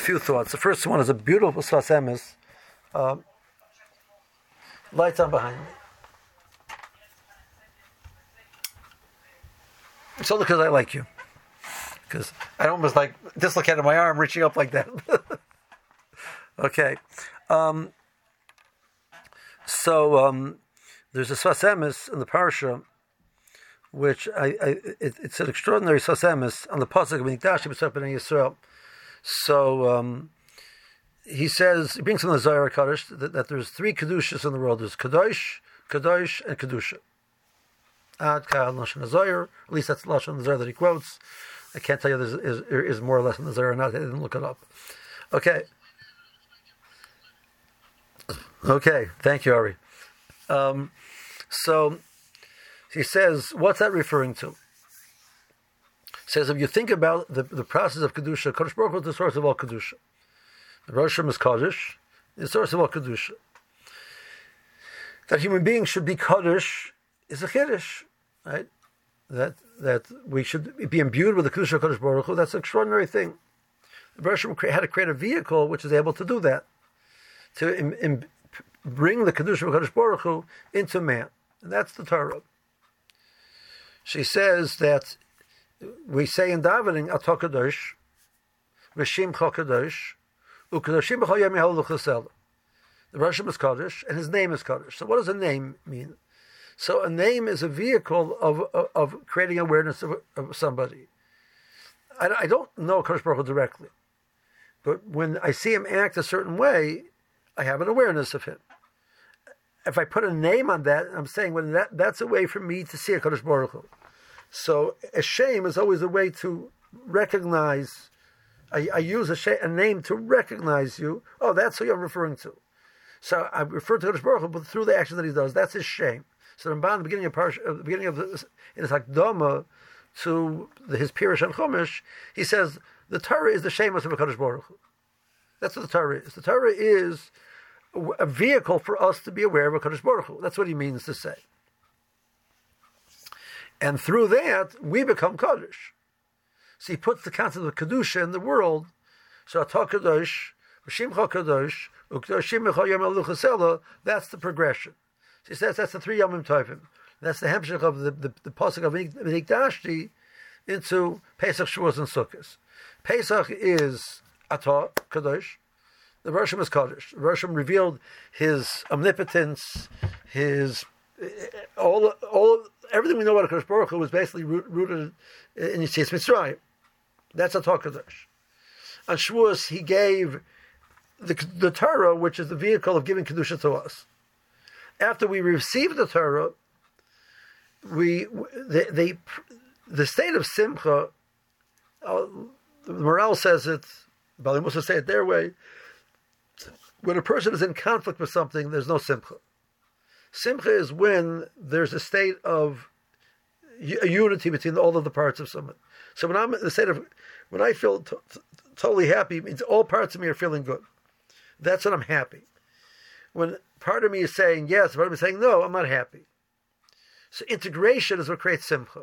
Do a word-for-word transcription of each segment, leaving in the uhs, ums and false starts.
few thoughts. The first one is a beautiful Sfas Emes. Uh, lights on behind me. It's only because I like you. Because I almost like dislocated my arm reaching up like that. Okay. Um, so um, there's a Sfas Emes in the Parsha, which I, I it, it's an extraordinary Sfas Emes on the pasuk of Mikdash B'Sef B'nai Yisrael. So um, he says, he brings from the Zohar Kadosh that, that there's three kedushas in the world. There's Kadosh, Kadosh, and Kedusha. Ad Kal Lashon Zohar. At least that's the Lashon Zohar that he quotes. I can't tell you if there is, is more or less in the Zohar or not. I didn't look it up. Okay. Okay. Thank you, Ari. Um, so he says, what's that referring to? Says if you think about the, the process of Kedusha, Kadosh Baruch Hu is the source of all Kedusha. The Rosh Hashanah is Kaddish, the source of all Kedusha. That human beings should be Kaddish is a Kiddush, right? That that we should be imbued with the Kedusha of Kadosh Baruch Hu, that's an extraordinary thing. The Rosh Hashanah had to create a vehicle which is able to do that, to im, im, bring the Kedusha of Kadosh Baruch Hu into man. And that's the Torah. She says that we say in davening, Atah Kadosh, V'Shimcha Kadosh, U'Kadoshim B'Chol Yom Yehalelu Chesed. The Rosh Hashanah is Kaddish, and his name is Kaddish. So what does a name mean? So a name is a vehicle of of, of creating awareness of, of somebody. I, I don't know Kadosh Baruch Hu directly, but when I see him act a certain way, I have an awareness of him. If I put a name on that, I'm saying, well, that, that's a way for me to see a Kadosh Baruch Hu. So a shame is always a way to recognize. I, I use a, sh- a name to recognize you. Oh, that's who I'm referring to. So I refer to Kadosh Baruch Hu, but through the action that he does, that's his shame. So the Ramban, the beginning of Parsh, uh, the beginning of the, in his Hakdama to the, his Pirush and Chumash, he says the Torah is the shame of Kadosh Baruch Hu. That's what the Torah is. The Torah is a vehicle for us to be aware of Kadosh Baruch Hu. That's what he means to say. And through that, we become Kaddish. So he puts the concept of Kedusha in the world. So Atah Kadosh, V'Shimcha Kadosh, U'Kadoshim B'Chol Yom Yehalelu Chesed, that's the progression. So he says that's the three Yomim Tovim. That's the hemshech of the, the, the pasuk of Mikdash into Pesach, Shavuos, and Sukkot. Pesach is Atah Kadosh. The Rosh Hashanah is Kaddish. The Rosh Hashanah revealed his omnipotence, his all, all, everything we know about Kadosh Baruch Hu was basically rooted in Yetzias Mitzrayim. That's Atah Kadosh. On Shavuos, he gave the, the Torah, which is the vehicle of giving Kedusha to us. After we received the Torah, we they, they the state of Simcha. Uh, the Morale says it. Bali Musa say it their way. When a person is in conflict with something, there's no Simcha. Simcha is when there's a state of a unity between all of the parts of someone. So when I'm in the state of, when I feel t- t- totally happy, it means all parts of me are feeling good. That's when I'm happy. When part of me is saying yes, part of me is saying no, I'm not happy. So integration is what creates Simcha.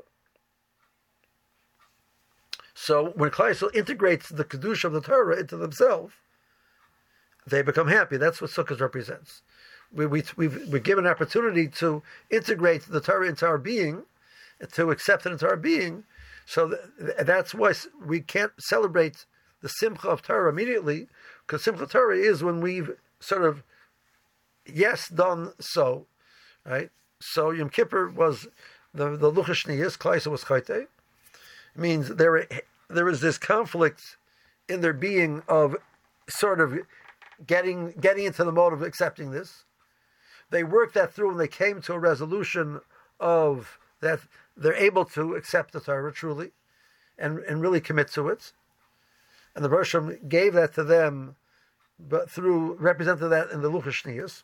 So when Klal Yisrael integrates the Kedusha of the Torah into themselves, they become happy. That's what Sukkot represents. We, we, we've, we're given an opportunity to integrate the Torah into our being, to accept it into our being. So th- that's why we can't celebrate the Simcha of Torah immediately, because Simcha Torah is when we've sort of, yes, done so, right? So Yom Kippur was the the Luchas Shniyos, Klal Yisrael was Chayte. It means there there is this conflict in their being of sort of getting getting into the mode of accepting this. They worked that through and they came to a resolution of that they're able to accept the Torah truly and, and really commit to it. And the Rosh Hashanah gave that to them, but through represented that in the Luchas Shniyos.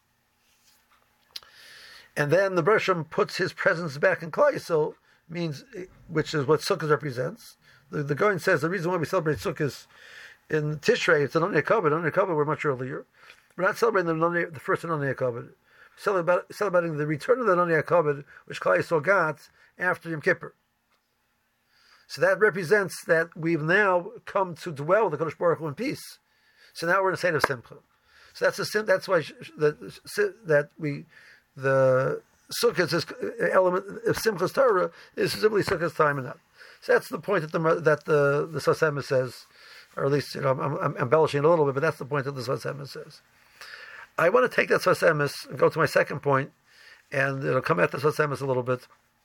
And then the Rosh Hashanah puts his presence back in Klal Yisrael, means, which is what Sukkot represents. The, the Gaon says the reason why we celebrate Sukkot in Tishrei, it's an Anei Kabod. Anei Kabod were much earlier. We're not celebrating the, Anei, the first Anei Kabod. We're celebrating the return of the Anei Kabod, which Klal Yisrael got after Yom Kippur. So that represents that we've now come to dwell with the Kodesh Baruch Hu in peace. So now we're in a state of simcha. So that's a sim. That's why the, that we the Sukkot is element of Simchas Torah is simply Sukkot's time and that. So that's the point that the that the the Sfas Emes says, or at least you know I'm, I'm embellishing a little bit, but that's the point that the Sfas Emes says. I want to take that Sfas Emes and go to my second point, and it'll come at the Sfas Emes a little bit.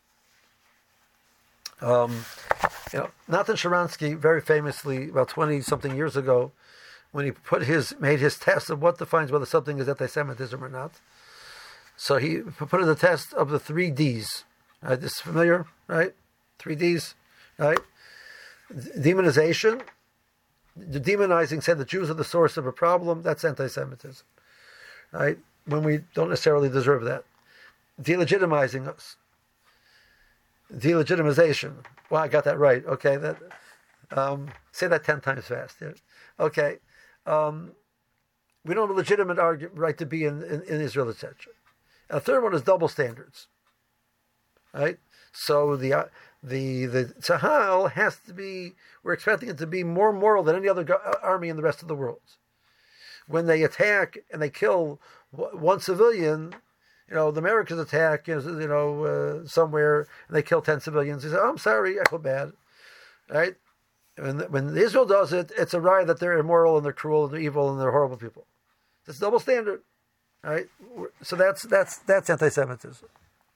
Um, you know, Nathan Sharansky very famously about twenty something years ago, when he put his made his test of what defines whether something is anti-Semitism or not. So he put in the test of the three D's. Right, this is familiar, right? Three D's, right? Demonization, the demonizing, said the Jews are the source of a problem. That's anti-Semitism, right? When we don't necessarily deserve that. Delegitimizing us. Delegitimization. Well, I got that right. Okay, that. Um, say that ten times fast. Yeah. Okay. Um, we don't have a legitimate argue, right to be in, in, in Israel, et cetera. And the third one is double standards. Right? So the uh, the the Tzahal has to be, we're expecting it to be more moral than any other go- army in the rest of the world. When they attack and they kill w- one civilian, you know, the Americans attack, you know, you know uh, somewhere, and they kill ten civilians. They say, oh, I'm sorry, I feel bad. Right? When, when Israel does it, it's a riot that they're immoral and they're cruel and they're evil and they're horrible people. It's double standard. Right? So that's that's that's anti-Semitism.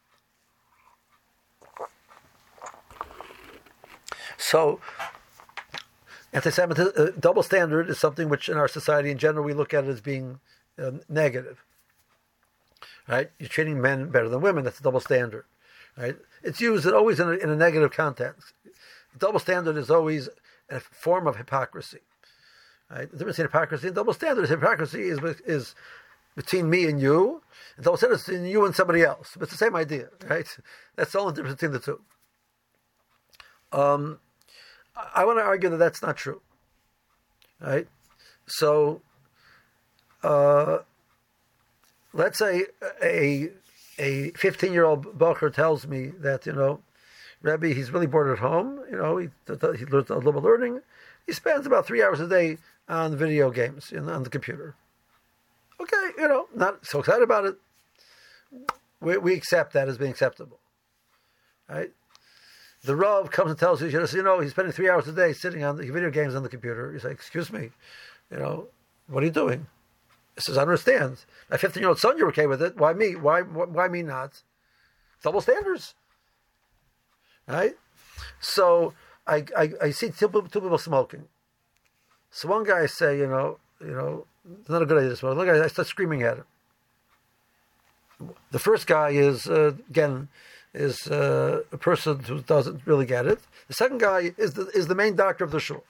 So anti-Semitism, uh, double standard is something which in our society in general we look at it as being uh, negative. Right? You're treating men better than women. That's a double standard. Right? It's used always in a, in a negative context. Double standard is always a form of hypocrisy. Right? The difference between hypocrisy and double standard is hypocrisy is is between me and you, and double standard is between you and somebody else. But it's the same idea, right? That's the only difference between the two. Um, I want to argue that that's not true. Right? So, uh, let's say a a fifteen-year-old bacher tells me that, you know, Rebbe, he's really bored at home. You know, he, he learns a little bit of learning. He spends about three hours a day on video games in, on the computer. Okay, you know, not so excited about it. We, we accept that as being acceptable, right? The Rav comes and tells you, you know, he's spending three hours a day sitting on the video games on the computer. You say, excuse me, you know, what are you doing? He says, I don't understand. My fifteen-year-old son, you're okay with it. Why me? Why, why me not? Double standards. Right? So I, I, I see two, two people smoking. So one guy say, you know, you know, it's not a good idea to smoke. One guy, I start screaming at him. The first guy is, uh, again, is uh, a person who doesn't really get it. The second guy is the is the main doctor of the shul.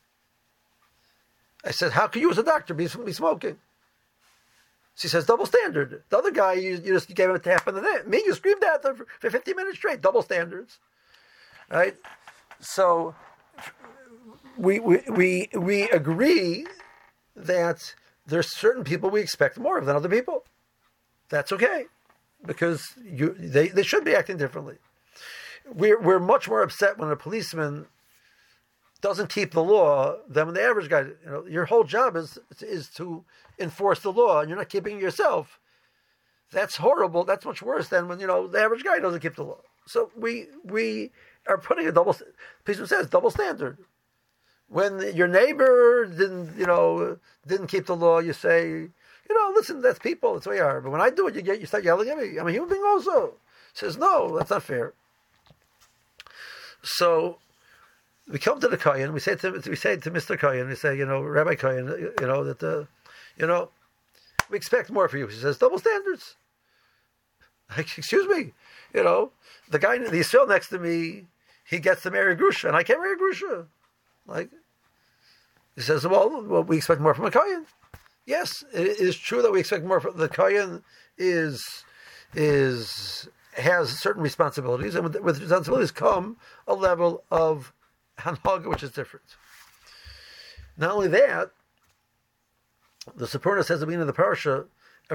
I said, how can you as a doctor be, be smoking? She says, double standard. The other guy, you, you just gave him a tap on the neck. Me, you screamed at them for, for fifteen minutes straight. Double standards. Right? So we we we we agree that there's certain people we expect more of than other people. That's okay, because you they, they should be acting differently. We're we're much more upset when a policeman doesn't keep the law than when the average guy. You know, your whole job is is to enforce the law, and you're not keeping it yourself. That's horrible. That's much worse than when, you know, the average guy doesn't keep the law. So we we are putting a double. Policeman says double standard. When your neighbor didn't, you know, didn't keep the law, you say, you know, listen, that's people. That's the way you are. But when I do it, you get you start yelling at me. I'm a human being also. Says no, that's not fair. So we come to the Kohen. We say to we say to Mister Kohen, we say, you know, Rabbi Kohen, you know that, uh, you know, we expect more for you. He says double standards. Like, excuse me, you know, the guy, the Yisrael next to me, he gets to marry a Grusha, and I can't marry a Grusha. Like, he says, well, well, we expect more from a Kohen. Yes, it is true that we expect more from the Kohen. Is is has certain responsibilities, and with, with responsibilities come a level of hanhaga which is different. Not only that, the Sephora says at the beginning of the parasha, so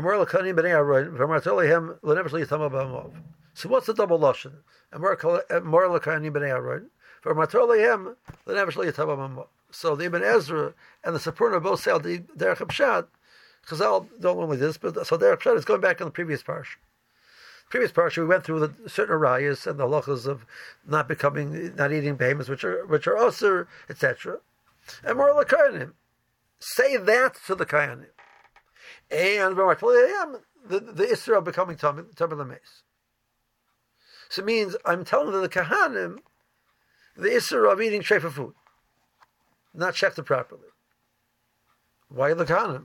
what's the double lashon? For Matrolehem, the Nefesh Yatabamamo. So the Ibn Ezra and the Sapurna both say the Derech Pshat. Chazal don't want like this, but so Derech Pshat is going back on the previous parsha. Previous parsha, we went through the certain arayas and the halachas of not becoming, not eating behemoths, which are which are usher, et cetera. And more like Kayanim. Say that to the Kayanim. And the the Isra of becoming Tamil Lameis. So it means I'm telling the Kahanim the Isra of eating trefa food, not checked properly. Why the Kahanim?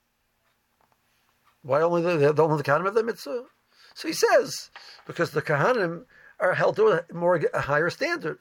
Why only the, the only the Kahanim have the mitzvah? So he says, because the Kahanim are held to a more a higher standard.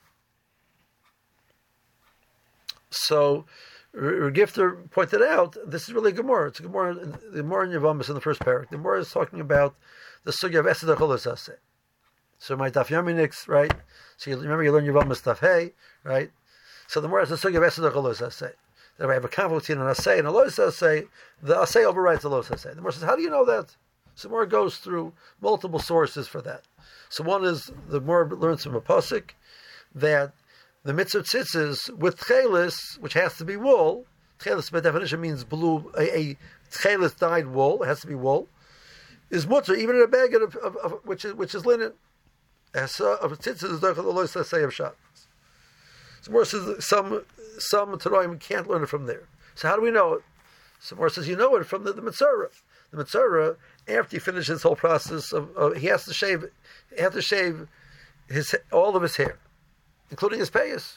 So Regifter pointed out, this is really a Gemara. It's a Gemara, the Gemara in Yevamos in the first parak. The Gemara is talking about the sugya of Esed HaCholos Aseh. So my Daf Yaminix, right? So you remember you learn Yevamos Daf Hey, right? So the Gemara is the sugya of Esed HaCholos Aseh. That we have a conflict between an Aseh and a Los Aseh. The Aseh overrides the Los Aseh. The Gemara says, how do you know that? So the Gemara goes through multiple sources for that. So one is, the Gemara learns from a pasuk that the mitzvah tzitzis with tchelis, which has to be wool. Tchelis by definition means blue. A, a tchelis dyed wool, it has to be wool. Is mutter even in a bag of, of, of which is which is linen. As of tzitzis is the lois say of Shabbos. So more says some some Tanoim can't learn it from there. So how do we know it? So more says you know it from the, the mitzvah. The mitzvah, after he finishes his whole process of, of he has to shave, he has to shave his all of his hair, including his payas.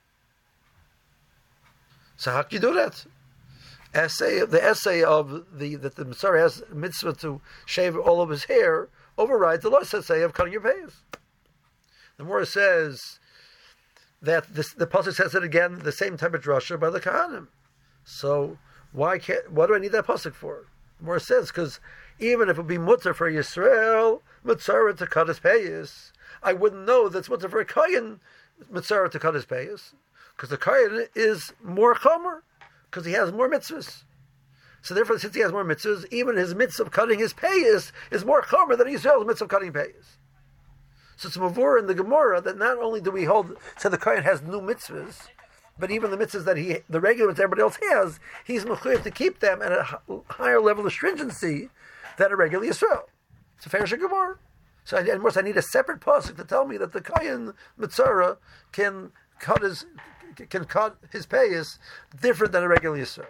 So how can you do that? Essay, the essay of the that the Mitzvah has a mitzvah to shave all of his hair overrides the last essay of cutting your payas. The Morah says that this, the pasuk says it again, the same type of drasha by the Kahanim. So why can't? What do I need that pasuk for? The Morah says because even if it would be mutter for Yisrael mitzvah to cut his payas, I wouldn't know that's mutter for a kohen mitzvah to cut his payas, because the kohen is more chomer, because he has more mitzvahs. So therefore, since he has more mitzvahs, even his mitzvah of cutting his payas is more chomer than Yisrael's mitzvah of cutting payas. So it's mavur in the Gemara that not only do we hold, so the kohen has new mitzvahs, but even the mitzvahs that he, the regular mitzvahs everybody else has, he's mechuyev to keep them at a higher level of stringency than a regular Yisrael. It's a fair Gemara. So, and of course, I need a separate pasuk to tell me that the kohen mitzvah can cut his can cut his payas different than a regular Yisrael.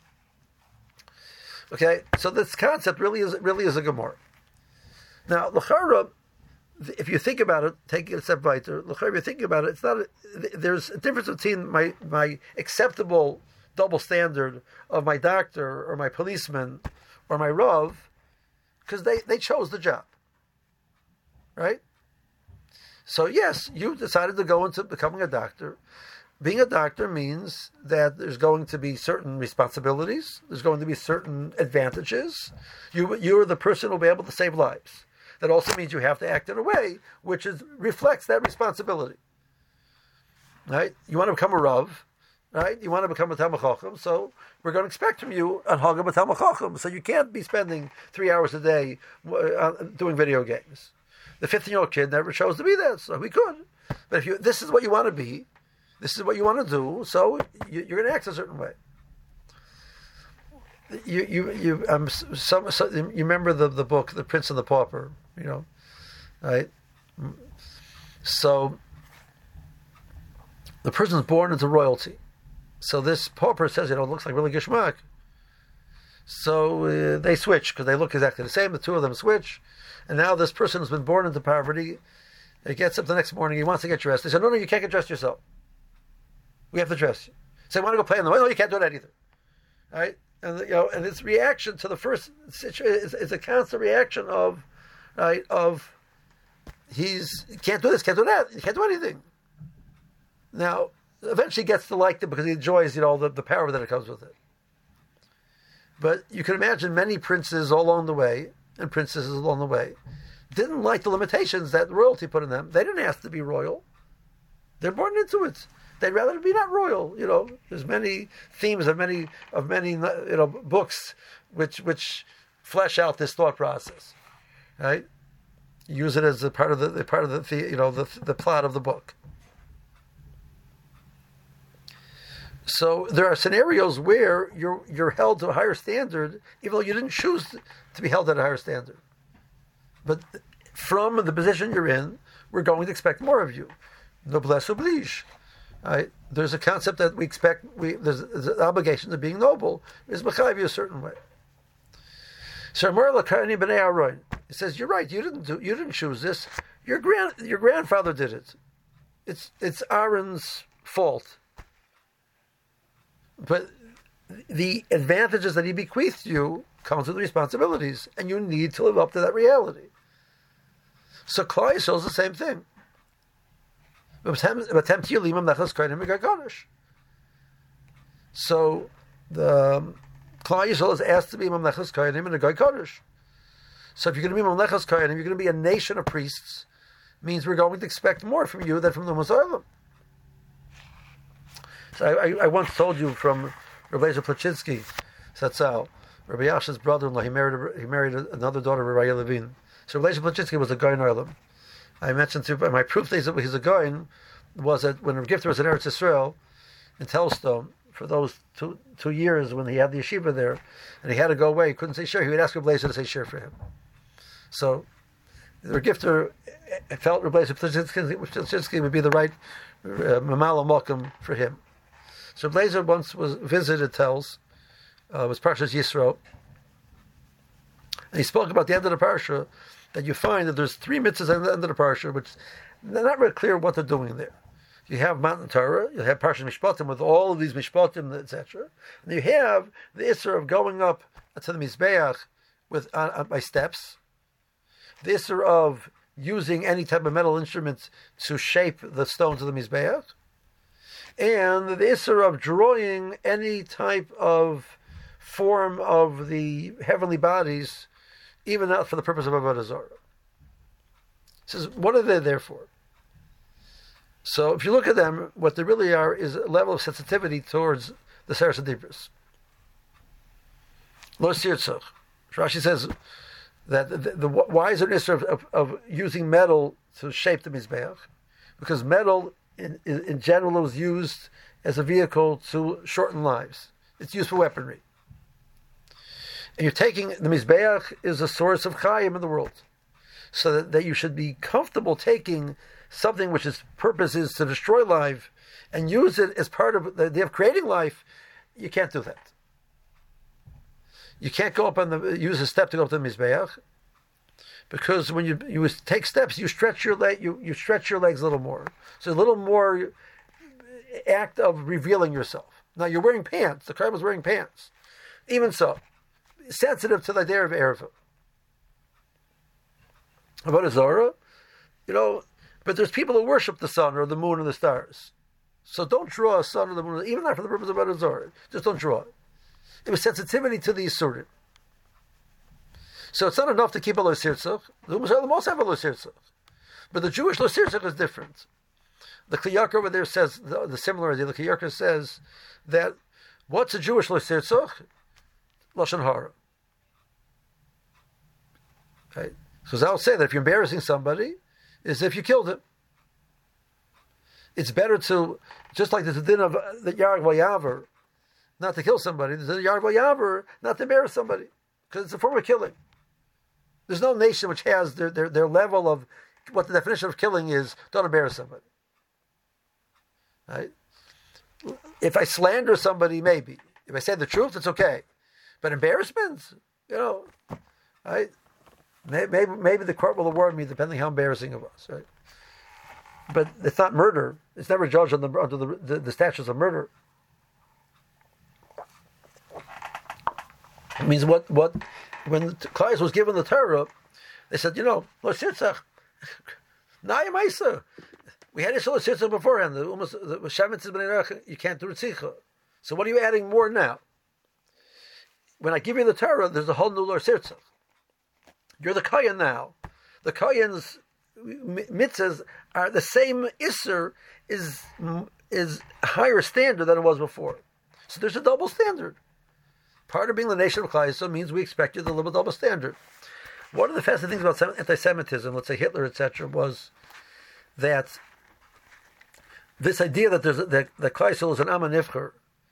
Okay, so this concept really is really is a Gemara. Now, l'chara, if you think about it, take it a step weiter. L'chara, if you think about it, it's not. A, there's a difference between my my acceptable double standard of my doctor or my policeman or my rav, because they, they chose the job. Right? So yes, you decided to go into becoming a doctor. Being a doctor means that there's going to be certain responsibilities. There's going to be certain advantages. You you're the person who will be able to save lives. That also means you have to act in a way which is reflects that responsibility. Right? You want to become a rav, right? You want to become a Talmid Chacham, so we're going to expect from you a Hagam Talmid Chacham. So you can't be spending three hours a day uh, doing video games. The fifteen-year-old kid never chose to be that, so he could. But if you, this is what you want to be, this is what you want to do, so you, you're going to act a certain way. You, you, you, um, some, some, you remember the, the book, The Prince and the Pauper, you know, right? So the person's born into royalty. So this pauper says, you know, it looks like really gishmak. So uh, they switch because they look exactly the same. The two of them switch. And now this person has been born into poverty. He gets up the next morning. He wants to get dressed. They say, no, no, you can't get dressed yourself. We have to dress you. Say, I want to go play in the way. No, you can't do that either. All right? And, you know, and its reaction to the first situation is, is a constant reaction of, right, of he's, he can't do this, can't do that. He can't do anything. Now, eventually he gets to like it because he enjoys, you know, the, the power that it comes with it. But you can imagine many princes all along the way, and princesses along the way, didn't like the limitations that royalty put in them. They didn't ask to be royal. They're born into it. They'd rather be not royal. You know, there's many themes of many of many you know books which which flesh out this thought process, right? Use it as a part of the, the part of the you know the the plot of the book. So there are scenarios where you're you're held to a higher standard, even though you didn't choose to be held at a higher standard. But from the position you're in, we're going to expect more of you. Noblesse oblige. Right? There's a concept that we expect. We there's, there's an obligation to being noble is mechayiv you a certain way. So he says, "You're right. You didn't do. You didn't choose this. Your grand your grandfather did it. It's it's Aaron's fault. But the advantages that he bequeathed you comes with the responsibilities, and you need to live up to that reality." So Klal Yisrael is the same thing. So the um, Klal Yisrael is asked to be Mamlechas Kohanim and a Goy Kodesh. So if you're going to be Mamlechas Kohanim, you're going to be a nation of priests. Means we're going to expect more from you than from the Muslim. So I, I, I once told you from Rabbi Eliezer Plachinsky, Satzal, Rabbi Yasha's brother-in-law. He married he married another daughter, Rabbi Levine. So Rabbi Eliezer Plachinsky was a Goyin Olam. I mentioned to my proof that he's a Goyin was that when Rav Gifter was in Eretz Yisrael in Telstone for those two two years when he had the yeshiva there, and he had to go away, he couldn't say shir. He would ask Rabbi Eliezer to say shir for him. So Rav Gifter felt Rabbi Eliezer Plachinsky would be the right uh, mamala malkum for him. So Rabbi Eliezer once was visited Telz, uh, was Parshas Yisro, and he spoke about the end of the parsha, that you find that there's three mitzvahs at the end of the parsha, which they're not really clear what they're doing there. You have Matan Torah, you have Parshas Mishpatim with all of these Mishpatim, et cetera. And you have the Isser of going up to the Mizbeach with uh, uh, by steps, the Isser of using any type of metal instrument to shape the stones of the Mizbeach, and the Isser of drawing any type of form of the heavenly bodies, even not for the purpose of Avodah Zarah. He says, what are they there for? So if you look at them, what they really are is a level of sensitivity towards the Seres HaDibros. Lo sirtzach. Rashi says that the, the, the, why is there an issue of, of, of using metal to shape the Mizbeach? Because metal in, in, in general is used as a vehicle to shorten lives. It's used for weaponry. And you're taking, the Mizbeach is a source of chayim in the world. So that, that you should be comfortable taking something which its purpose is to destroy life and use it as part of the idea of creating life. You can't do that. You can't go up on the, use a step to go up to the Mizbeach, because when you you take steps, you stretch your leg, you, you stretch your legs a little more. So a little more act of revealing yourself. Now you're wearing pants. The Kohen was wearing pants. Even so, sensitive to the idea of Erevah. Avodah Zarah, you know, but there's people who worship the sun or the moon or the stars. So don't draw a sun or the moon, even not for the purpose of Avodah Zarah. Just don't draw it. It was sensitivity to the Yisurim. So it's not enough to keep a Lo Sirtzach. The Muslim also have a Lo Sirtzach. But the Jewish Lo Sirtzach is different. The Kli Yakar over there says, the, the similar idea, the Kli Yakar says that what's a Jewish Lo Sirtzach? Lashon Hara. Okay? So I'll say that if you're embarrassing somebody, is if you killed him. It's better to, just like there's a din of the Yarg Vayaver, not to kill somebody. There's a Yarg Vayaver, not to embarrass somebody, because it's a form of killing. There's no nation which has their, their, their level of what the definition of killing is. Don't embarrass somebody. Right? If I slander somebody, maybe. If I say the truth, it's okay. But embarrassment, you know, right? Maybe maybe the court will award me depending how embarrassing it was, right? But it's not murder. It's never judged under the, under the, the, the statutes of murder. It means what what when Klal was given the Torah, they said, you know, Lo Sirtzach, Naya Maisa. We had this Lo Sirtzach beforehand. The almost the Shemitz is B'nei you can't do Ritzicha. So what are you adding more now? When I give you the Torah, there's a whole new Lo Sirtzach. You're the Kohen now. The Kohen's mitzvahs are the same Isser is is a higher standard than it was before. So there's a double standard. Part of being the nation of Klal Yisrael means we expect you to live a double standard. One of the fascinating things about anti-Semitism, let's say Hitler, et cetera, was that this idea that there's that, that Klal Yisrael is an Am HaNivcher,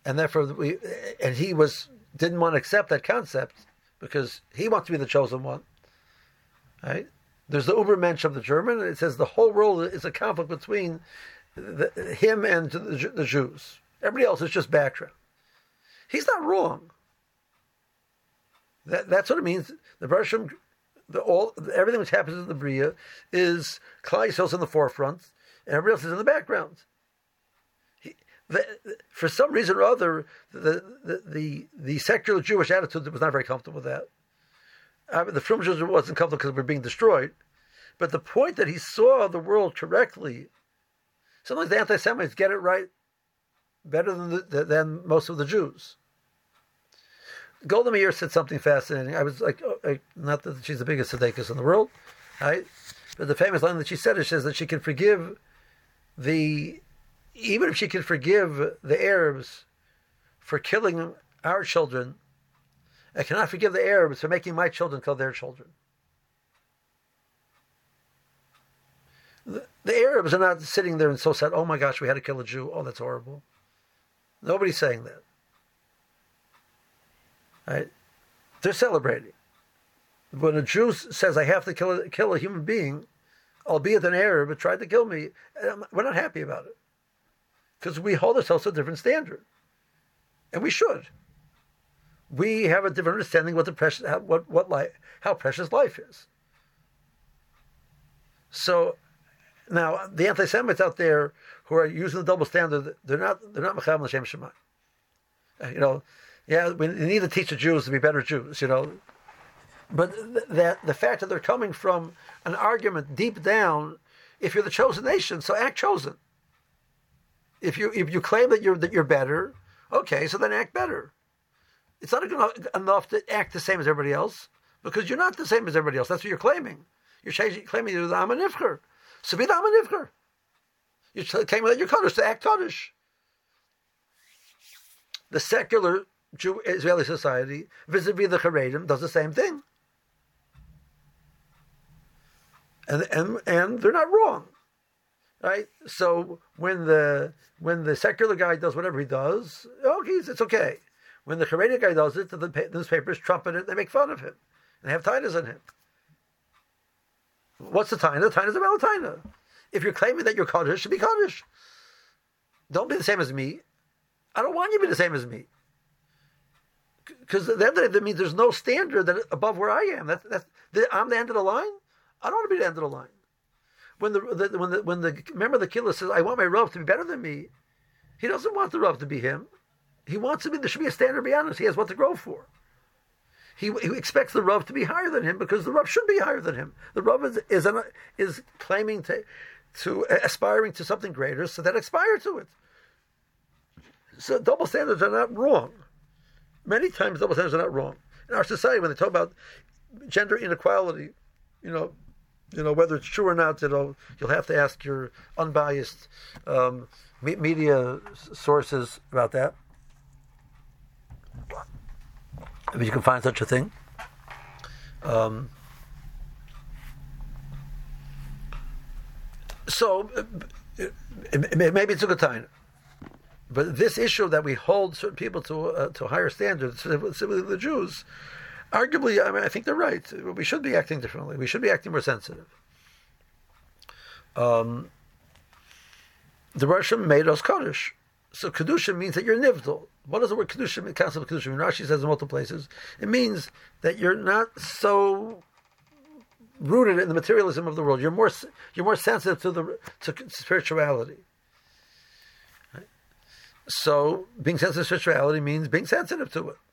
and therefore we, and he was didn't want to accept that concept because he wants to be the chosen one. Right? There's the Ubermensch of the German, and it says the whole world is a conflict between the, him and the, the Jews. Everybody else is just background. He's not wrong. That, that's what it means. The Bereshim, the all everything which happens in the Bria is Klal Yisrael's in the forefront, and everybody else is in the background. He, the, for some reason or other, the, the the the secular Jewish attitude was not very comfortable with that. I mean, the Frum Jews wasn't comfortable because we're being destroyed, but the point that he saw the world correctly. Sometimes the anti-Semites get it right better than the, than most of the Jews. Golda Meir said something fascinating. I was like, oh, I, not that she's the biggest tzedekah in the world, right? But the famous line that she said is says that she can forgive the, even if she can forgive the Arabs for killing our children, I cannot forgive the Arabs for making my children kill their children. The, the Arabs are not sitting there and so sad, oh my gosh, we had to kill a Jew. Oh, that's horrible. Nobody's saying that. Right? They're celebrating. When a Jew says, I have to kill a, kill a human being, albeit an Arab, but tried to kill me, we're not happy about it. Because we hold ourselves to a different standard. And we should. We have a different understanding what the precious, how, what, what life, how precious life is. So, now, the anti-Semites out there who are using the double standard, they're not they're not Mechaber L'Shem Shemayim. You know, yeah, we need to teach the Jews to be better Jews, you know. But th- that the fact that they're coming from an argument deep down, if you're the chosen nation, so act chosen. If you if you claim that you're that you're better, okay, so then act better. It's not enough, enough to act the same as everybody else, because you're not the same as everybody else. That's what you're claiming. You're changing, claiming you're the Am HaNivcher. So be the Am HaNivcher. You're claiming that you're Kaddish, to act Kaddish. The secular Jew Israeli society, vis-a-vis the Haredim, does the same thing. And, and and they're not wrong. Right? So when the when the secular guy does whatever he does, okay, it's okay. When the Haredi guy does it, the newspapers trumpet it, they make fun of him. And they have tainas on him. What's the taina? The taina is about a taina. If you're claiming that you're Kaddish, should be Kaddish. Don't be the same as me. I don't want you to be the same as me. Because then that means there's no standard that above where I am. That's, that's, I'm the end of the line. I don't want to be the end of the line. When the, the when the when the member of the killer says, "I want my Rav to be better than me," he doesn't want the Rav to be him. He wants to be. There should be a standard. Be honest. He has what to grow for. He, he expects the Rav to be higher than him because the Rav should be higher than him. The Rav is is, an, is claiming to to uh, aspiring to something greater, so that aspire to it. So double standards are not wrong. Many times double standards are not wrong. In our society, when they talk about gender inequality, you know, you know whether it's true or not, you know, you'll have to ask your unbiased um, me- media sources about that. If you can find such a thing. Um, so it, it, maybe it's a good time. But this issue that we hold certain people to uh, to higher standards, specifically the Jews, arguably, I mean, I think they're right. We should be acting differently. We should be acting more sensitive. Um, the Roshim made us Kaddish. So Kedusha means that you're nivdal. What does the word Kedusha mean? The concept of Kedusha mean? Rashi says in multiple places. It means that you're not so rooted in the materialism of the world. You're more you're more sensitive to the to spirituality. Right? So being sensitive to spirituality means being sensitive to it.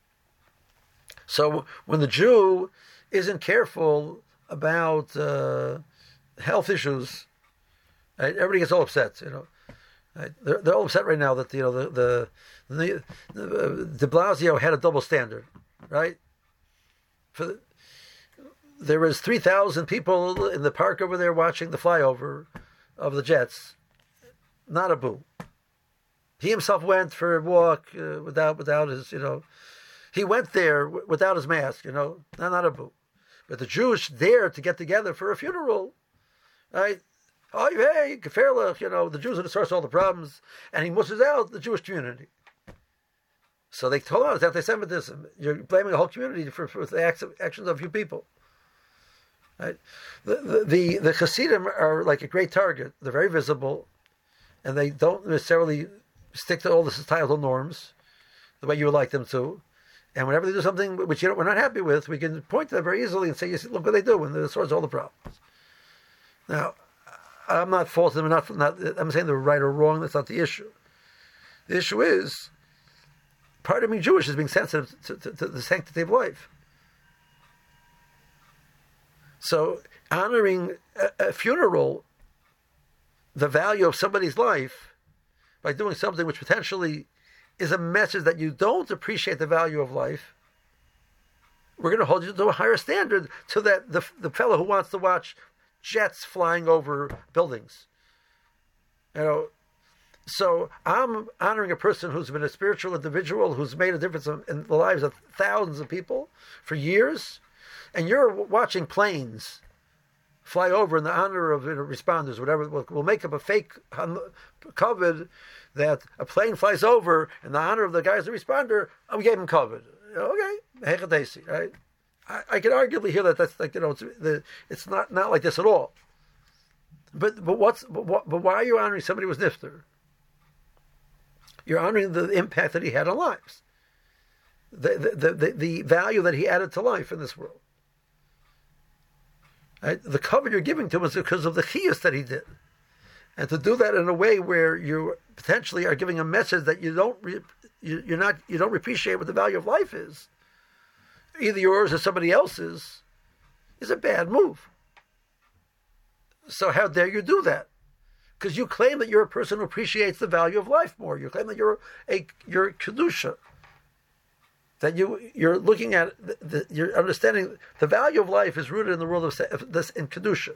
So when the Jew isn't careful about uh, health issues, right, everybody gets all upset. You know. Right. They're, they're all upset right now that you know the the, the, the uh, De Blasio had a double standard, right? For the, there was three thousand people in the park over there watching the flyover of the jets. Not a boo. He himself went for a walk uh, without without his you know, he went there w- without his mask. You know, not not a boo. But the Jews dared to get together for a funeral, right? Oh, hey, Geferlech, you know, the Jews are the source of all the problems. And he musses out the Jewish community. So they told us anti-Semitism. You're blaming the whole community for, for the acts of, actions of a few people. Right? The, the the the Hasidim are like a great target. They're very visible, and they don't necessarily stick to all the societal norms the way you would like them to. And whenever they do something which you don't, we're not happy with, we can point to them very easily and say, "You see, look what they do," and it solves all the problems. Now, I'm not faulting them. Not, not I'm saying they're right or wrong. That's not the issue. The issue is, part of being Jewish is being sensitive to, to, to the sanctity of life. So, honoring a, a funeral, the value of somebody's life, by doing something which potentially is a message that you don't appreciate the value of life, we're going to hold you to a higher standard, so that the the fellow who wants to watch jets flying over buildings, you know. So I'm honoring a person who's been a spiritual individual who's made a difference in the lives of thousands of people for years, and you're watching planes fly over in the honor of, you know, responders, whatever. We'll, we'll make up a fake COVID that a plane flies over in the honor of the guys, the responder. Oh, we gave him COVID. Okay, hechadesi, right? I, I can arguably hear that that's like, you know, it's, the, it's not, not like this at all. But but what's but, what, but why are you honoring somebody who was nifter? You're honoring the impact that he had on lives, the the, the, the value that he added to life in this world. Right? The cover you're giving to him is because of the chiyus that he did, and to do that in a way where you potentially are giving a message that you don't re, you, you're not you don't appreciate what the value of life is, either yours or somebody else's, is a bad move. So how dare you do that? Because you claim that you're a person who appreciates the value of life more. You claim that you're a you're a kedusha. That you you're looking at the, the, you're understanding the value of life is rooted in the world of, of this in kedusha.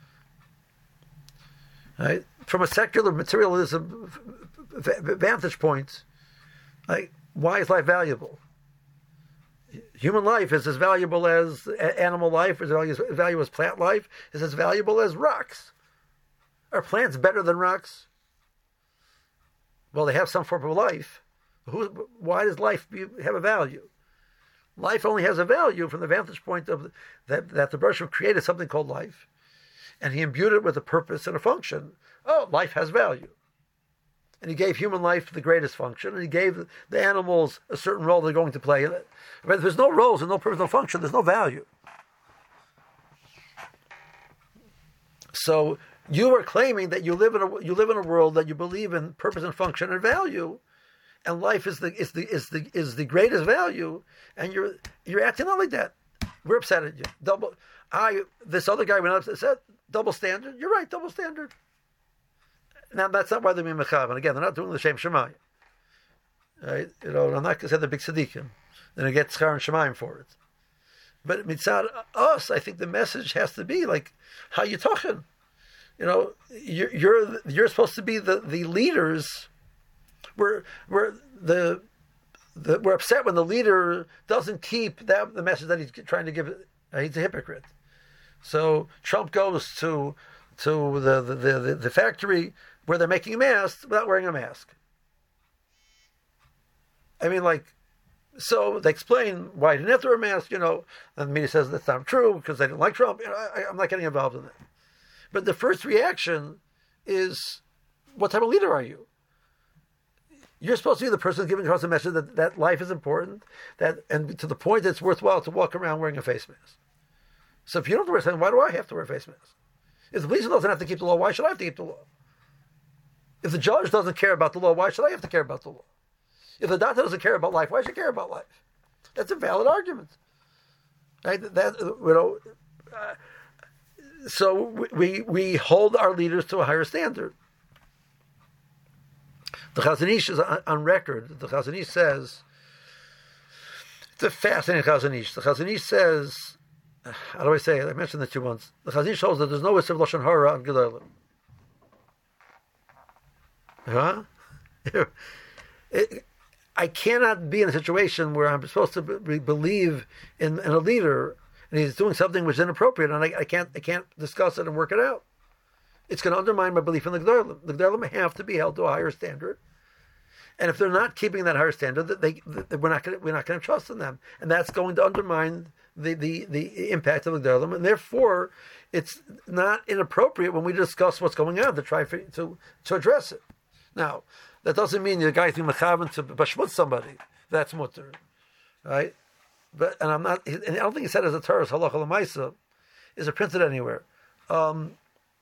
Right? From a secular materialism vantage point, like, why is life valuable? Human life is as valuable as animal life, is as valuable as plant life, is as valuable as rocks. Are plants better than rocks? Well, they have some form of life. Who, why does life be, have a value? Life only has a value from the vantage point of that, that the Bereshit created something called life, and he imbued it with a purpose and a function. Oh, life has value. And he gave human life the greatest function, and he gave the animals a certain role they're going to play in it. But if there's no roles and no purpose, no function, there's no value. So you are claiming that you live in a you live in a world that you believe in purpose and function and value, and life is the is the is the is the greatest value, and you're you're acting out like that. We're upset at you. Double I this other guy went up and said double standard. You're right, double standard. Now that's not why they're being mechav. And again, they're not doing the shem shemayim. Right? You know, I'm not going to say they're big tzaddikim. Then I get tzchar and shemayim for it. But mitzad us, I think the message has to be like, how you talking? You know, you're you're you're supposed to be the, the leaders. We're we're the, the we're upset when the leader doesn't keep that the message that he's trying to give. He's a hypocrite. So Trump goes to to the the, the, the factory where they're making masks without wearing a mask. I mean, like, so they explain why he didn't have to wear a mask, you know, and the media says that's not true because they didn't like Trump. You know, I, I'm not getting involved in that. But the first reaction is, what type of leader are you? You're supposed to be the person giving across a message that, that life is important, that and to the point that it's worthwhile to walk around wearing a face mask. So if you don't wear something, why do I have to wear a face mask? If the police doesn't have to keep the law, why should I have to keep the law? If the judge doesn't care about the law, why should I have to care about the law? If the doctor doesn't care about life, why should I care about life? That's a valid argument, right? That, you know, uh, so we we hold our leaders to a higher standard. The Chazon Ish is on, on record. The Chazon Ish says, it's a fascinating Chazon Ish. The Chazon Ish says, how do I say it? I mentioned this to you once. The Chazon Ish holds that there's no Isser Lashon Hara on Gedolim. Huh? it, I cannot be in a situation where I'm supposed to be, believe in, in a leader and he's doing something which is inappropriate, and I, I can't I can't discuss it and work it out. It's going to undermine my belief in the Gedolim. The Gedolim have to be held to a higher standard, And if they're not keeping that higher standard, they, they we're not going we're not going to trust in them, and that's going to undermine the, the, the impact of the Gedolim, and therefore it's not inappropriate when we discuss what's going on to try for, to to address it. Now, that doesn't mean the guy through mechavan to bashmut somebody. That's mutter, right? But and I'm not. And I don't think he said as a Torah halacha l'maisa. Is it printed anywhere? Um,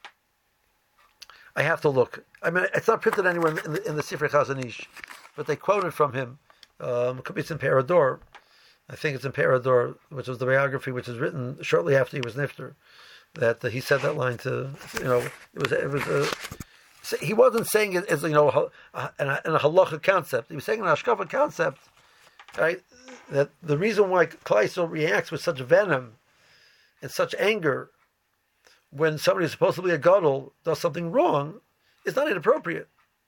I have to look. I mean, it's not printed anywhere in the, in the Sifrei Chazon Ish, but they quoted from him. Um, it could be it's in Parador. I think it's in Parador, which was the biography, which was written shortly after he was nifter. That uh, he said that line to, you know, it was it was a. He wasn't saying it as, you know, in a, in a halacha concept. He was saying an hashkafa concept, right? That the reason why Klal Yisrael reacts with such venom and such anger when somebody who's supposed to be a gadol does something wrong is not inappropriate.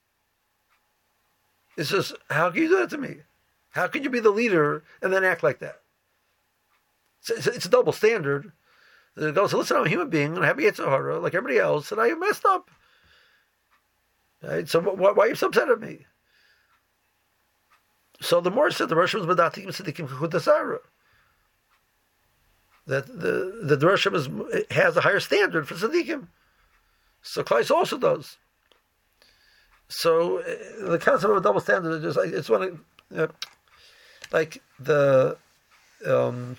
It's just, how can you do that to me? How can you be the leader and then act like that? It's, it's a double standard. The gadol says, listen, I'm a human being, and I have a Yetzer Hara like everybody else, and I messed up. Right? So why, why are you so upset at me? So the more said the Rosh was Badatim Tzadikim Chudasara. That the the Rosh is has a higher standard for Tzadikim. So Klal Yisrael also does. So uh, the concept of a double standard is just like it's one of, uh, like the um,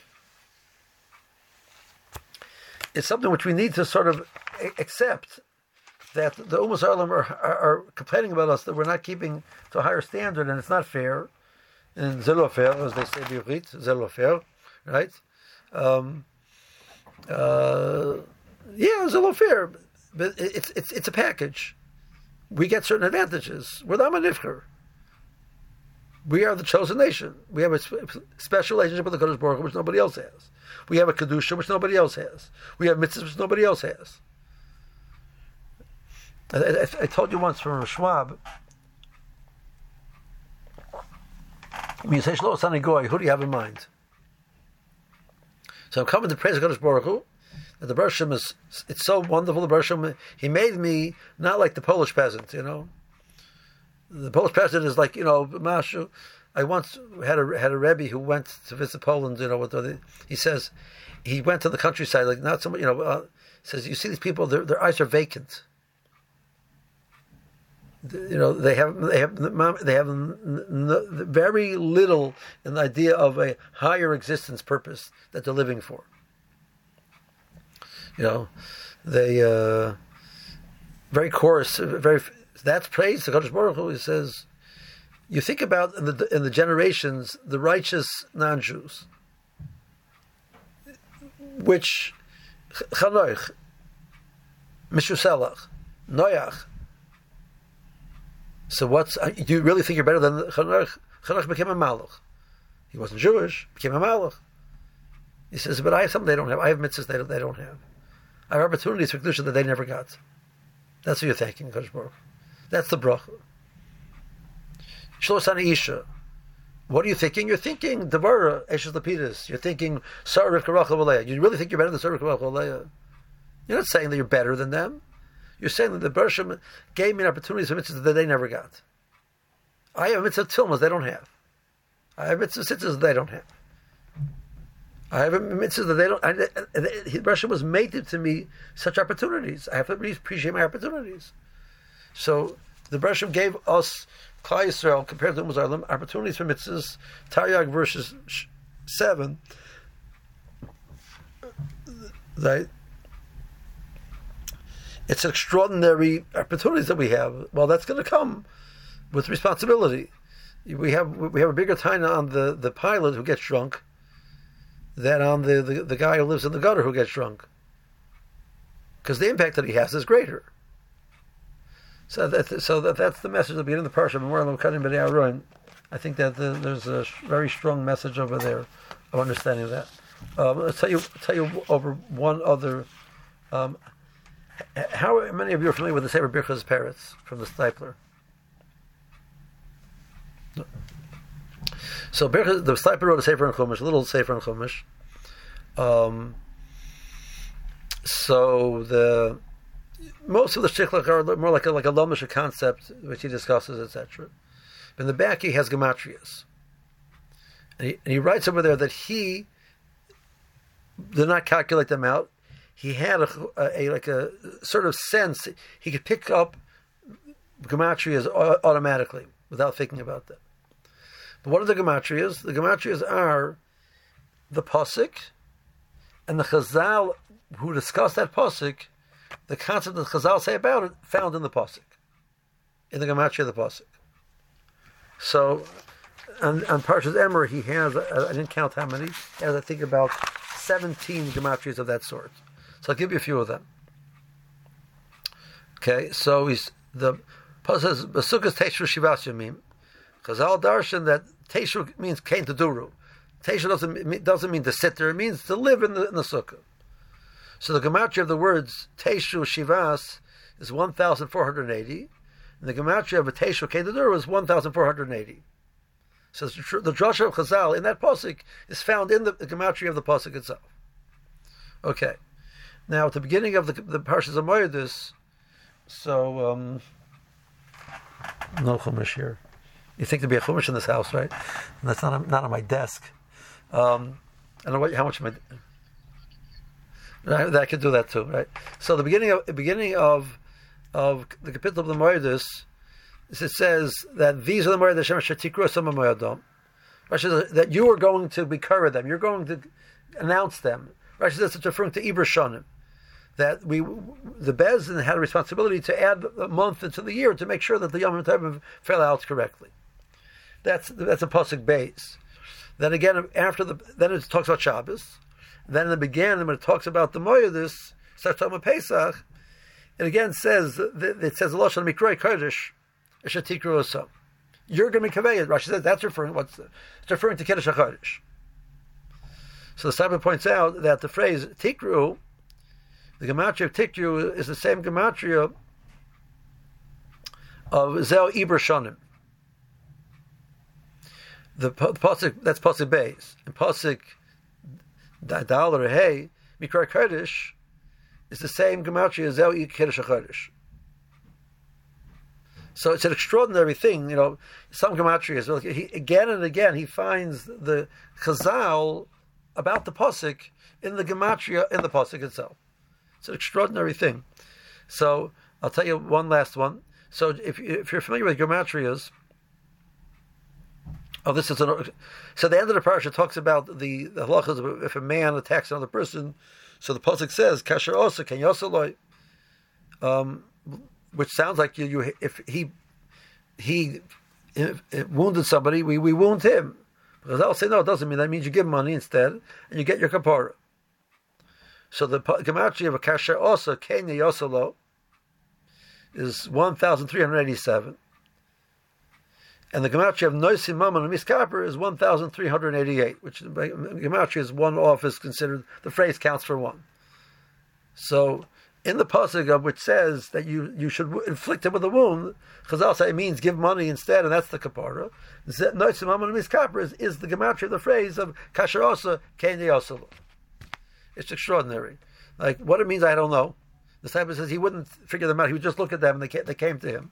it's something which we need to sort of accept. That the Ummah Ha'olam are, are, are complaining about us that we're not keeping to a higher standard and it's not fair. And zelo fair, as they say, biuchit, zelo fair, right? Um, uh, yeah, zelo fair, but it's it's it's a package. We get certain advantages. We're the Am HaNivcher. We are the chosen nation. We have a special relationship with the Kadosh Baruch Hu, which nobody else has. We have a kedusha, which nobody else has. We have mitzvahs, which nobody else has. I, I, I told you once from Schwab, when you say Shlo Sani Goy, who do you have in mind? So I'm coming to praise HaKadosh Baruch Hu, that the Baruch Shem is, it's so wonderful, the Baruch Shem, he made me not like the Polish peasant, you know. The Polish peasant is like, you know, Mashu. I once had a had a Rebbe who went to visit Poland, you know, with the, he says, he went to the countryside, like not somebody, you know, uh, says, you see these people, their, their eyes are vacant. You know, they have they have they have very little in the idea of a higher existence purpose that they're living for. You know, they uh, very coarse, very. That's praise. The Kadosh Baruch Hu, he says, you think about in the in the generations the righteous non-Jews, which Chanoich, Mishuselach, Noach. So what's, do you really think you're better than Chanach? Chanach became a Malach. He wasn't Jewish, became a Malach. He says, but I have something they don't have. I have mitzvahs they don't, they don't have. I have opportunities for Kedusha that they never got. That's what you're thanking, Kadosh Baruch. That's the bracha. Shlo Sani Isha. What are you thinking? You're thinking Devara, Eshes Lapidus. You're thinking Sarah Rivka Rachel V'Leah. You really think you're better than Sarah Rivka Rachel V'Leah? You're not saying that you're better than them. You're saying that the Bershom gave me opportunities for mitzvahs that they never got. I have mitzvah tilmas they don't have. I have mitzvah sitzahs that they don't have. I have mitzvahs that they don't. I, Bershom was mated to me such opportunities. I have to appreciate my opportunities. So the Bershom gave us Klal Yisrael compared to Ummah Ha'olam opportunities for mitzvahs. Taryag verses seven. Right. It's extraordinary opportunities that we have. Well, that's going to come with responsibility. We have we have a bigger time on the, the pilot who gets drunk than on the, the, the guy who lives in the gutter who gets drunk. Because the impact that he has is greater. So that so that that's the message of the beginning of the parsha. I think that the, there's a very strong message over there of understanding that. Um, let's tell you tell you over one other. Um, How many of you are familiar with the Sefer Birchas Peretz from the Stipler? No. So Birchas, the Stipler wrote a Sefer on Chumash, a little Sefer on Chumash. Um, so the most of the shtiklach are more like a like a Lomisha concept, which he discusses, et cetera. But in the back, he has gematrias. And he, and he writes over there that he did not calculate them out. He had a, a, a like a sort of sense. He could pick up gematrias automatically without thinking about them. But what are the gematrias? The gematrias are the pasuk, and the Chazal who discuss that pasuk, the concept that Chazal say about it, found in the pasuk, in the gematria of the pasuk. So, on, on Parshas Emor, he has, I didn't count how many, he has, I think, about seventeen gematrias of that sort. So I'll give you a few of them. Okay, so he's, the pasuk says, Basukas Teishru Shivas Yamim. Chazal darshan that Teishru means came to Duru. Teishru doesn't, doesn't mean to sit there, it means to live in the, in the sukkah. So the gematria of the words Teishru Shivas is one thousand four hundred eighty, and the gematria of a Teishru came to Duru is one thousand four hundred eighty. So the drasha of Chazal in that pasuk is found in the, the gematria of the pasuk itself. Okay, now at the beginning of the the Parshas Amoyedus, so um, no chumash here. You think there'd be a chumash in this house, right? And that's not on, not on my desk. Um, I don't know what, how much my I, I could do that too, right? So the beginning of the beginning of of the capital of the Moedus, it says that these are the Moed Hashem Shatikru Sama Moedom. Rashi says that you are going to become them. You're going to announce them. Rashi says it's referring to Iber Shonim. That we, the Bezdin had a responsibility to add a month into the year to make sure that the Yom Tov fell out correctly. That's that's a pasuk base. Then again, after the then it talks about Shabbos. Then in the beginning, when it talks about the Moedus, starts talking about Pesach, it again says it says Lashon Mikroi Kodesh Shatikru Osam. You're going to be kavayed. Rashi says that's referring what's it's referring to Kiddush HaKodesh. So the Saba points out that the phrase Tikru, the gematria of Tikru, is the same gematria of Zel Iber Shonim. The, the pasuk that's pasuk base and pasuk Dal or Hey Mikra Kodesh is the same gematria as Zel Kiddush HaKodesh. So it's an extraordinary thing, you know. Some gematrias, he, again and again, he finds the Chazal about the pasuk in the gematria in the pasuk itself. It's an extraordinary thing. So I'll tell you one last one. So if if you're familiar with gematrias, oh, this is an. So the end of the parsha talks about the the halachas of if a man attacks another person. So the pasuk says kasher osa ken yosaloi. Um. Which sounds like you, you if he he if, if wounded somebody, we, we wound him. Because I'll say no, it doesn't mean that. It means you give money instead, and you get your kapara. So the gematria of a kasher also kenya yosalo is one thousand three hundred eighty-seven, and the gematria of noisim mammon and miskaper is one thousand three hundred eighty-eight. Which gematria is one off is considered the phrase counts for one. So. In the pasuk of which says that you, you should inflict him with a wound, Chazal say it means give money instead, and that's the kapara. Noitzim Amon Miskaper is, is the gematria of the phrase of Kasher Osa Kein Yosel. It's extraordinary. Like what it means, I don't know. The Saba says he wouldn't figure them out. He would just look at them, and they came, they came to him.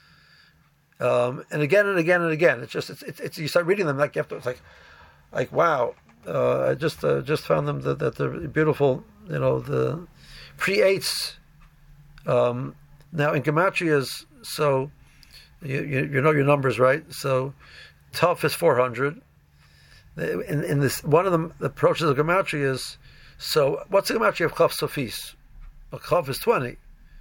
Um, and again and again and again. It's just it's, it's, it's you start reading them like you have to. It's like like wow. Uh, I just uh, just found them that, that they're beautiful. You know the. Pre-eights, um, now in gematrias, so you, you you know your numbers, right? So Tuf is four hundred. In, in this one of the approaches of gematrias, so what's the gematria of Chaf Sofis? Well, Chaf is twenty,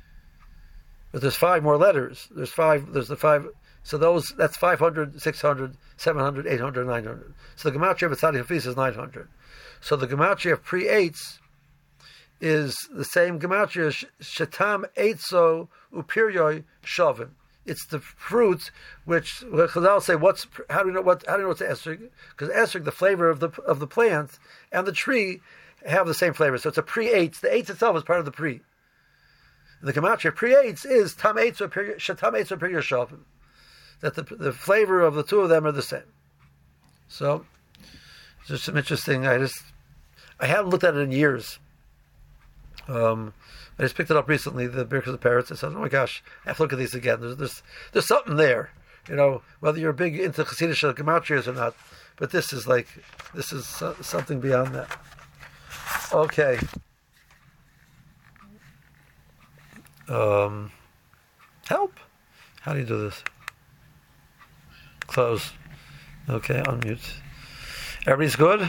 but there's five more letters. There's five. There's the five. So those that's five hundred, six hundred, seven hundred, eight hundred, nine hundred. So the gematria of Tzadi Hafis is nine hundred. So the gematria of pre-eights is the same gematria shetam eitzo upiryoy shavim. It's the fruit which Chazal say what's how do you know what how do you know what's esrog? Because esrog, the flavor of the of the plant and the tree have the same flavor. So it's a pre-eights. The eights itself is part of the pre. The gematria pre-eights is tam eitzo shetam eitzo upiryoy shavim. That the the flavor of the two of them are the same. So it's just some interesting. I just I haven't looked at it in years. Um, I just picked it up recently, the Birkas of Parrots. I said, "Oh my gosh, I have to look at these again." There's, there's, there's something there. you know, whether you're big into Hasidic gematrias or not. But this is like, this is so, something beyond that. Okay. Um, help. How do you do this? Close. Okay, unmute. Everybody's good?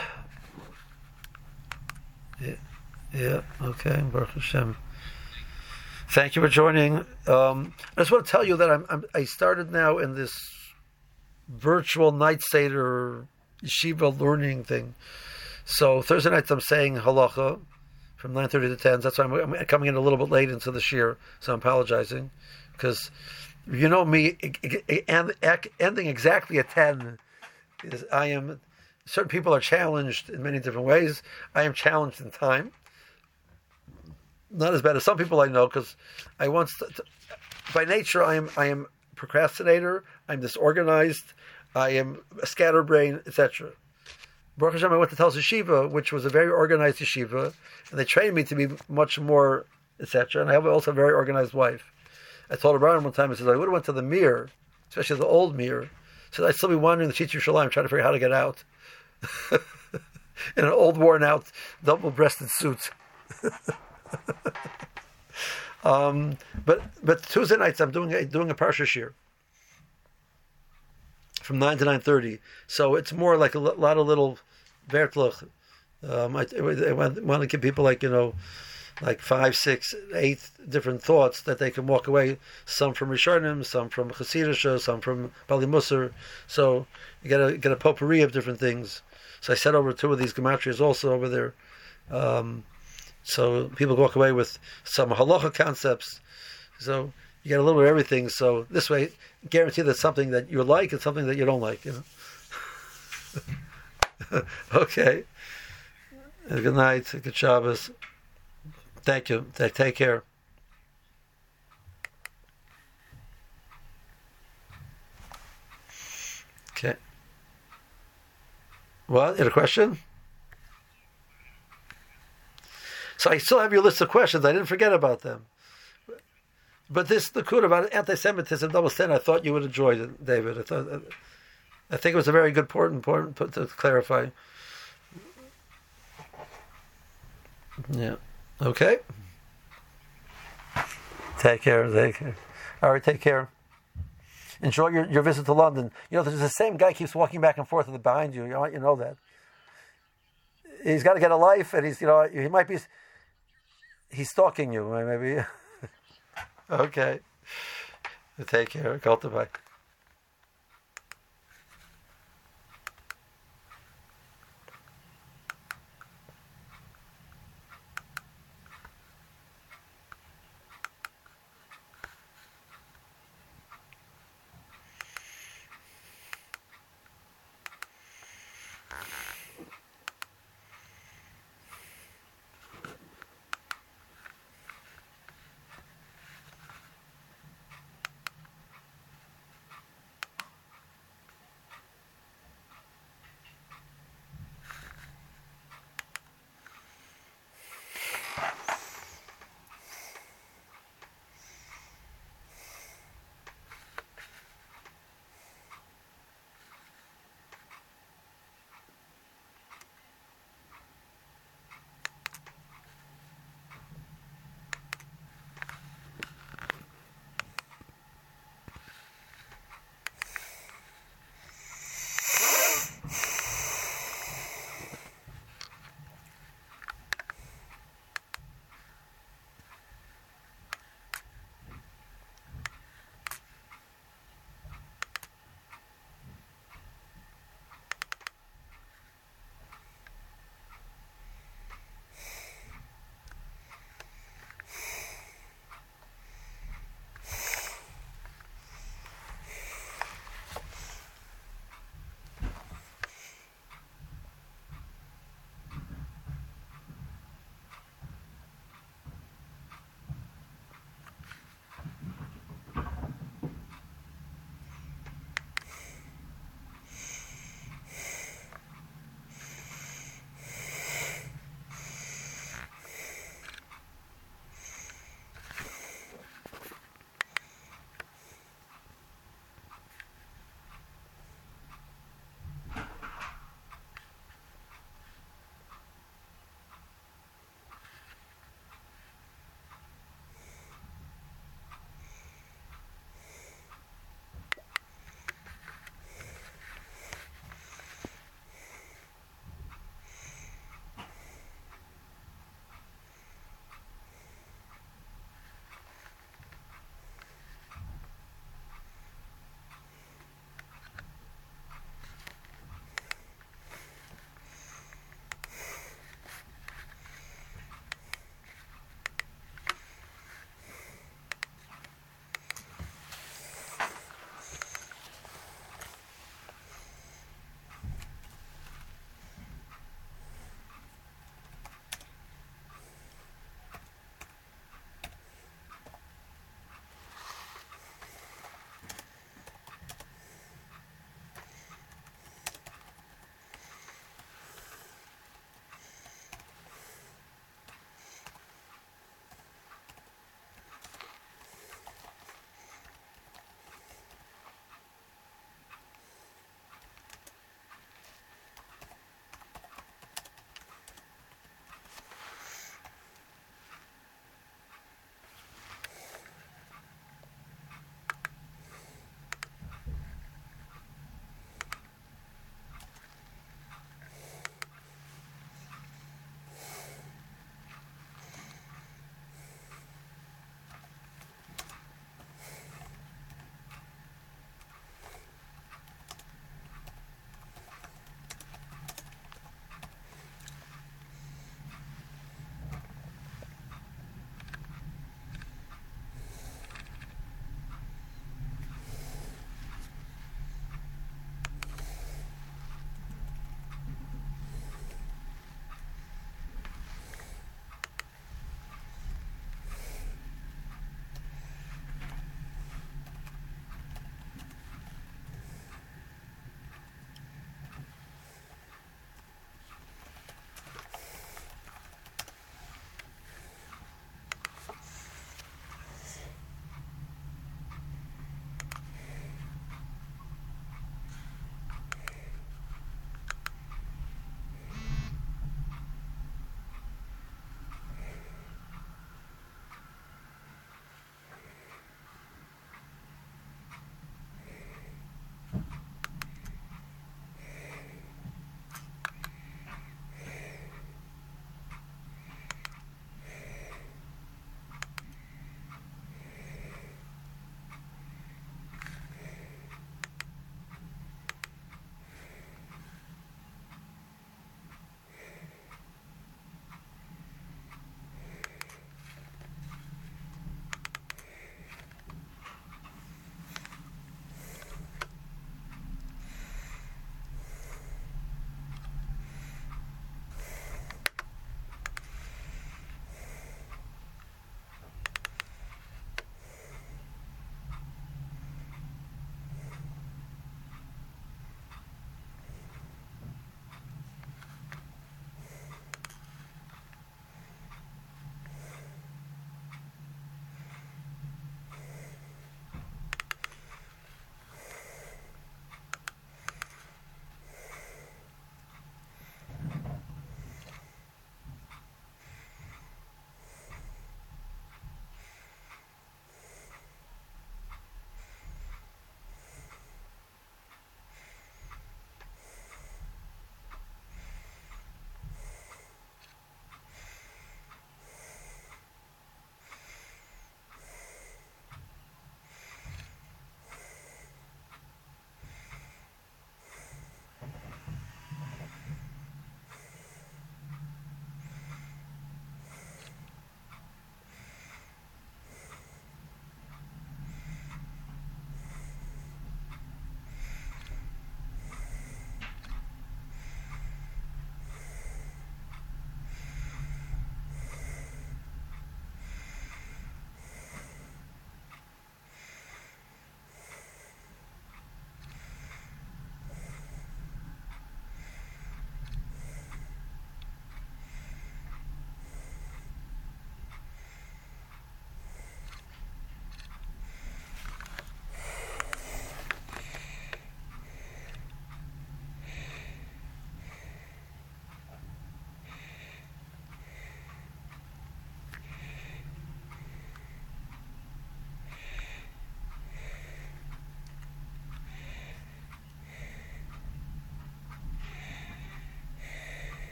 Yeah. Yeah. Okay. Baruch Hashem. Thank you for joining. Um, I just want to tell you that I'm, I'm I started now in this virtual night seder yeshiva learning thing. So Thursday nights I'm saying halacha from nine thirty to ten. That's why I'm, I'm coming in a little bit late into this year, so I'm apologizing because you know me, and ending exactly at ten is I am. Certain people are challenged in many different ways. I am challenged in time. Not as bad as some people I know, because I once, by nature, I am I am procrastinator. I'm disorganized. I am a scatterbrain, et cetera. Baruch Hashem, I went to Telz Yeshiva, which was a very organized yeshiva, and they trained me to be much more, et cetera. And I have also a very organized wife. I told Abraham one time, I said, I would have went to the Mir, especially the old Mir. So I'd still be wandering the Sheetz Yerushalayim, trying to figure out how to get out. In an old, worn-out, double-breasted suit. um, but but Tuesday nights I'm doing a, doing a parsha shir from nine to nine thirty. So it's more like a l- lot of little vertluch. Um, I, I want, want to give people like you know, like five, six, eight different thoughts that they can walk away. Some from Rishonim, some from Chassidisha, some from Bali Musar. So you get a get a potpourri of different things. So I set over two of these gematrias also over there. Um, So people walk away with some halacha concepts. So you get a little bit of everything. So this way, guarantee that something that you like and something that you don't like. You know. Okay. Good night. Good Shabbos. Thank you. Take, take care. Okay. What? You had a question? So I still have your list of questions. I didn't forget about them. But this Likud about anti-Semitism, double standard, I thought you would enjoy it, David. I thought, I think it was a very good point, important point to clarify. Yeah. Okay. Take care. Take care. All right. Take care. Enjoy your, your visit to London. You know, there's the same guy keeps walking back and forth behind you. You know, you know that. He's got to get a life, and he's you know he might be. He's stalking you, maybe. Okay. Take care. Goodbye.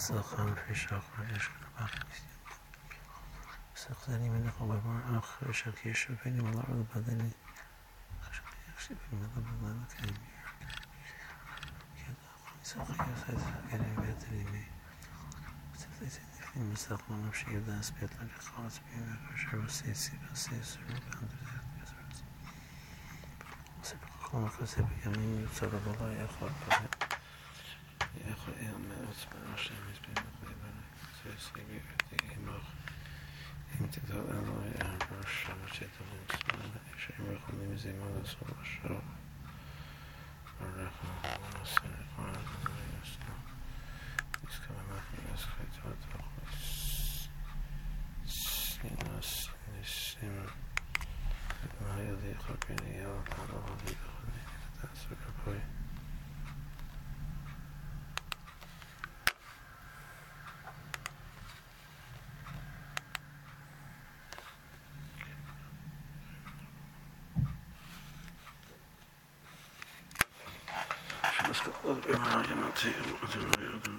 Silcham Fishach Yeshkabach Silchani Menachal Babar Ach Shak Yeshu Penny Malar Badani Shak Madabala Kay Silchai Getting better in me. مستقبل نفسي دست بیاد ولی خواهد بیاد کشور و سیسی و سیسی رو بندازد بزرد سپک خونه کسی بگم این یوتر رو بالا یه خواهد باید یه خواهد این مرد براش نمیز بیم بخواه برای سیسی بیاد این باخ این تکتاب انواعی انباش و چه دلیم سمانه ایشه این بخواه نمیز این مال سال باشه رو برای خواهد مناسر خواهد بزرگ است نیست که من بخواه از خواهد تا Yes, yes, ما يضيق بيني وبين ضيق خلني تأثر بوي شو بس كتب بما جمعتي وقتل